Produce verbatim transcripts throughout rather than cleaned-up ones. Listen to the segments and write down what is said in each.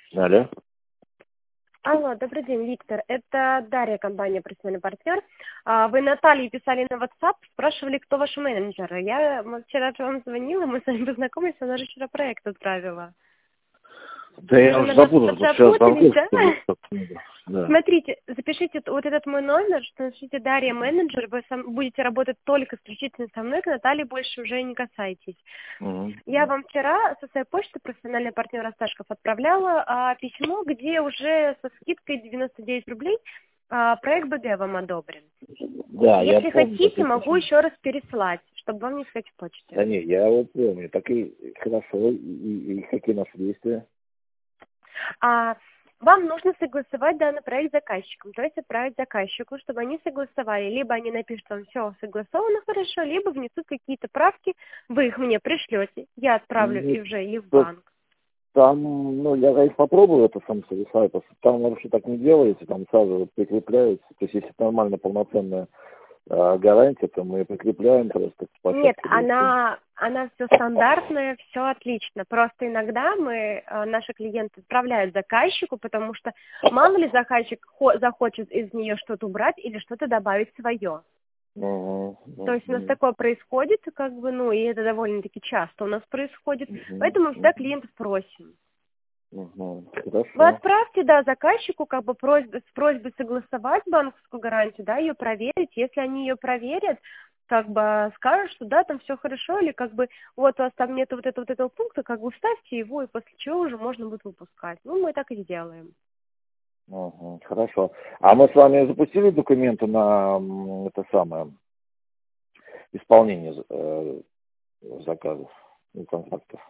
Алло. Алло, добрый день, Виктор. Это Дарья, компания «Профессиональный партнер». А, Вы Наталье писали на WhatsApp, спрашивали, кто ваш менеджер. Я м, вчера же вам звонила, мы с вами познакомились, она же вчера проект отправила. Да я Вы, уже наверное, запутался, что-то сейчас запутались, звонков, да? что ли, как-то, да. Смотрите, запишите вот этот мой номер, что напишите Дарья менеджер, вы сам- будете работать только исключительно со мной, к Наталье больше уже не касайтесь. Мгм. Я вам вчера со своей почты профессиональный партнер Осташков отправляла а, письмо, где уже со скидкой девяносто девять рублей а, проект БГ вам одобрен. Да, я Если помню. хотите, такие могу письма. еще раз переслать, чтобы вам не искать в почте. Да не, я вот помню. Так и хорошо. И, и- и какие наши действия? А, вам нужно согласовать данный проект с заказчиком, то есть отправить заказчику, чтобы они согласовали. Либо они напишут вам все согласовано хорошо, либо внесут какие-то правки, вы их мне пришлете, я отправлю Ну, и уже и в то- банк. Там, ну, я говорит, попробую это сам совершать, потому что там вообще так не делается, там сразу вот прикрепляется. То есть, если это нормально полноценная э, гарантия, то мы прикрепляем просто к Нет, площадке. Да, и всё. она, она все стандартная, все отлично. Просто иногда мы, э, наши клиенты отправляют заказчику, потому что мало ли заказчик хо- захочет из нее что-то убрать или что-то добавить свое. Мгм, То есть у нас мгм, такое происходит, как бы, ну, и это довольно-таки часто у нас происходит, мгм, поэтому мы всегда мгм, клиентов просим. мгм. Вы Хорошо. отправьте, да, заказчику как бы просьбы, с просьбой согласовать банковскую гарантию, да, ее проверить. Если они ее проверят, как бы скажут, что да, там все хорошо, или как бы вот у вас там нет вот этого, вот этого пункта, как бы вставьте его, и после чего уже можно будет выпускать. Ну, мы так и сделаем. Мгм, хорошо. А мы с вами запустили документы на м, это самое исполнение э, заказов и контрактов?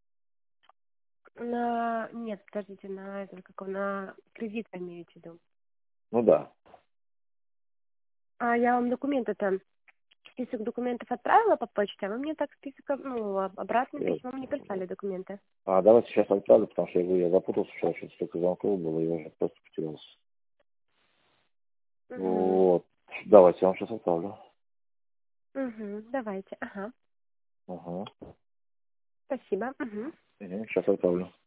На... Нет, подождите, на это, как он, на кредит вы имеете в виду. Ну да. А я вам документы-то, список документов отправила по почте, а вы мне так список, ну, об- обратным Я- письмом не прислали документы. А давайте сейчас отправлю, потому что я, говорю, я запутался, вчера что-то столько звонков было, я уже просто потерялся. Угу. Вот. Давайте, я вам сейчас отправлю. Угу, давайте, ага. Ага. Спасибо. Угу. Сейчас отправлю.